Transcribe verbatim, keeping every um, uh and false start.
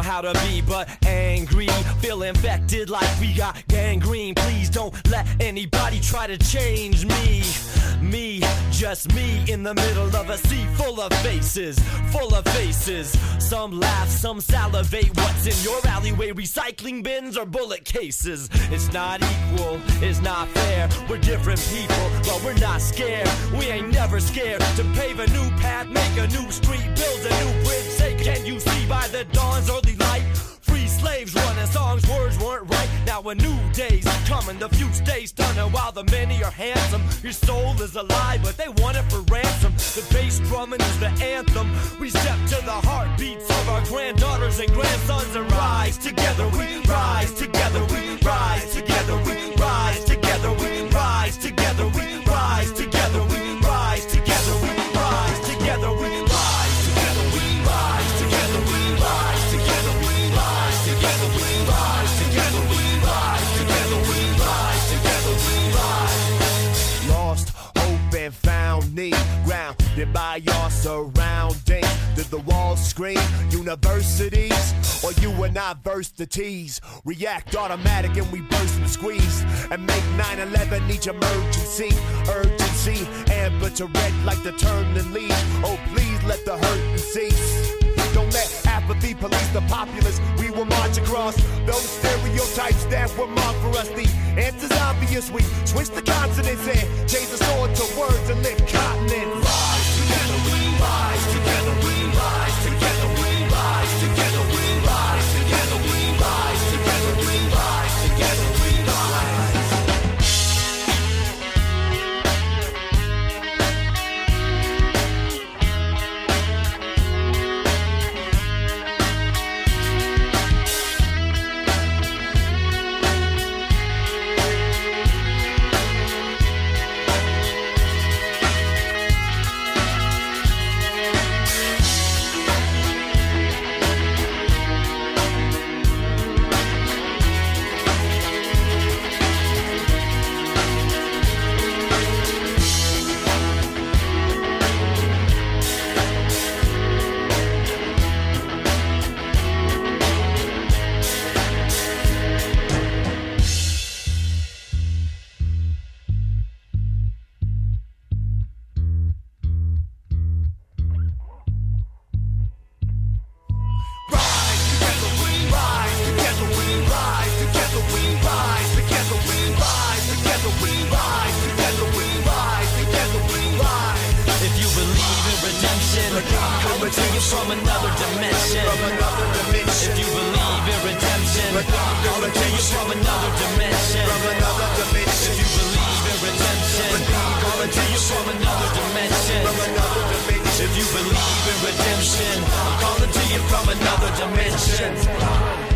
how to be but angry. Feel infected like we got gangrene. Please don't let anybody try to change me. Me, just me, in the middle of a sea full of faces, full of faces. Some laugh, some salivate. What's in your alleyway? Recycling bins or bullet cases? It's not equal, it's not fair. We're different people, but we're not scared. We ain't never scared to pave a new path, make a new street, build a new bridge. Say, can you see by the dawn's early light? Free slaves running songs, words weren't right. Now a new day's coming, the few stay stunning while the many are handsome. Your soul is alive, but they want it for ransom. The bass drumming is the anthem. We step to the heartbeats of our granddaughters and grandsons and rise together. We rise together. We rise together. We rise together. We rise together. We rise together. We rise together. We rise together. We rise together. We rise together. We rise together. We rise together. We rise together. We rise together. We rise together. We rise. Lost hope and found need, grounded by your surroundings. Did the walls scream universities, or you and I verse the T's? React automatic and we burst and squeeze and make nine eleven each emergency. Urgency, amber to red like the turning leaves. Oh please let the hurt cease. Don't let apathy police the populace. We will march across those stereotypes that were marked for us. The answer's obvious. We switch the consonants and change the sword to words and lift continents. Rise together, we rise together, we rise together, we rise together, we rise together, we rise together, we rise together, we rise. From another dimension, from another dimension. If you believe in redemption, coming to you from another dimension, from another dimension. If you believe in redemption, coming to you from another dimension, from another dimension. If you believe in redemption, I'm calling to you from another dimension.